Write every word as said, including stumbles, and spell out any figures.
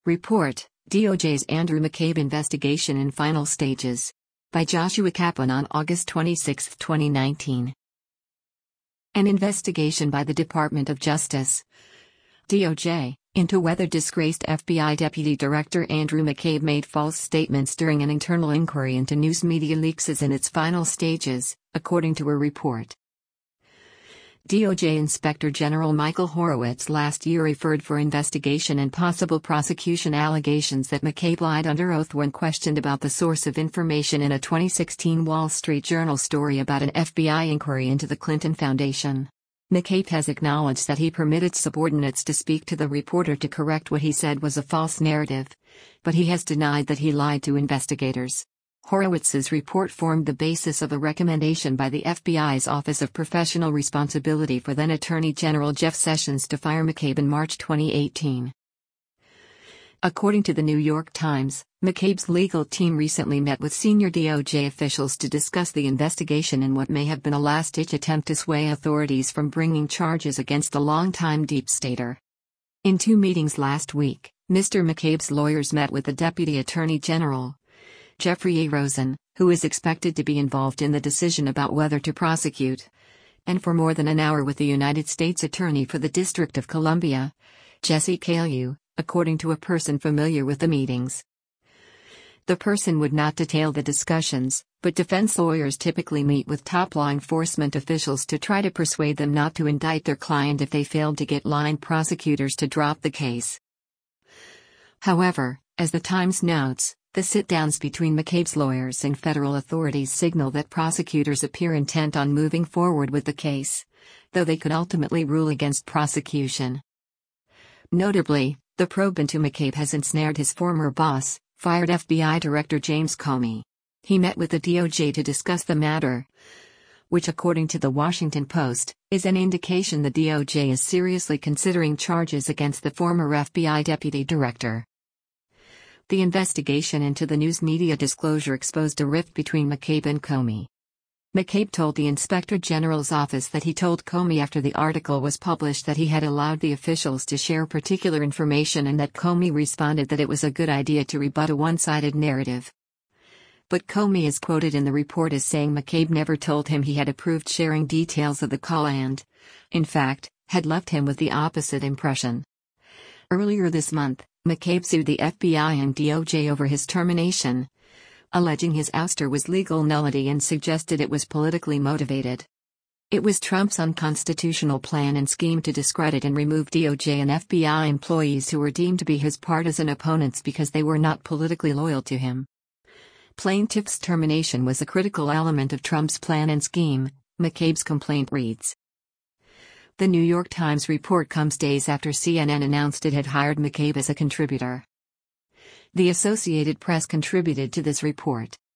Report, D O J's Andrew McCabe investigation in final stages. By Joshua Kaplan on August twenty-sixth, twenty nineteen. An investigation by the Department of Justice, D O J, into whether disgraced F B I Deputy Director Andrew McCabe made false statements during an internal inquiry into news media leaks is in its final stages, according to a report. D O J Inspector General Michael Horowitz last year referred for investigation and possible prosecution allegations that McCabe lied under oath when questioned about the source of information in a twenty sixteen Wall Street Journal story about an F B I inquiry into the Clinton Foundation. McCabe has acknowledged that he permitted subordinates to speak to the reporter to correct what he said was a false narrative, but he has denied that he lied to investigators. Horowitz's report formed the basis of a recommendation by the F B I's Office of Professional Responsibility for then Attorney General Jeff Sessions to fire McCabe in March twenty eighteen. According to the New York Times, McCabe's legal team recently met with senior D O J officials to discuss the investigation and what may have been a last-ditch attempt to sway authorities from bringing charges against the longtime deep stater. In two meetings last week, Mister McCabe's lawyers met with the Deputy Attorney General, Jeffrey A. Rosen, who is expected to be involved in the decision about whether to prosecute, and for more than an hour with the United States Attorney for the District of Columbia, Jesse Kalu, according to a person familiar with the meetings. The person would not detail the discussions, but defense lawyers typically meet with top law enforcement officials to try to persuade them not to indict their client if they failed to get line prosecutors to drop the case. However, as the Times notes, the sit-downs between McCabe's lawyers and federal authorities signal that prosecutors appear intent on moving forward with the case, though they could ultimately rule against prosecution. Notably, the probe into McCabe has ensnared his former boss, fired F B I Director James Comey. He met with the D O J to discuss the matter, which according to the Washington Post, is an indication the D O J is seriously considering charges against the former F B I Deputy Director. The investigation into the news media disclosure exposed a rift between McCabe and Comey. McCabe told the Inspector General's office that he told Comey after the article was published that he had allowed the officials to share particular information and that Comey responded that it was a good idea to rebut a one-sided narrative. But Comey is quoted in the report as saying McCabe never told him he had approved sharing details of the call and, in fact, had left him with the opposite impression. Earlier this month, McCabe sued the F B I and D O J over his termination, alleging his ouster was legal nullity and suggested it was politically motivated. It was Trump's unconstitutional plan and scheme to discredit and remove D O J and F B I employees who were deemed to be his partisan opponents because they were not politically loyal to him. Plaintiff's termination was a critical element of Trump's plan and scheme, McCabe's complaint reads. The New York Times report comes days after C N N announced it had hired McCabe as a contributor. The Associated Press contributed to this report.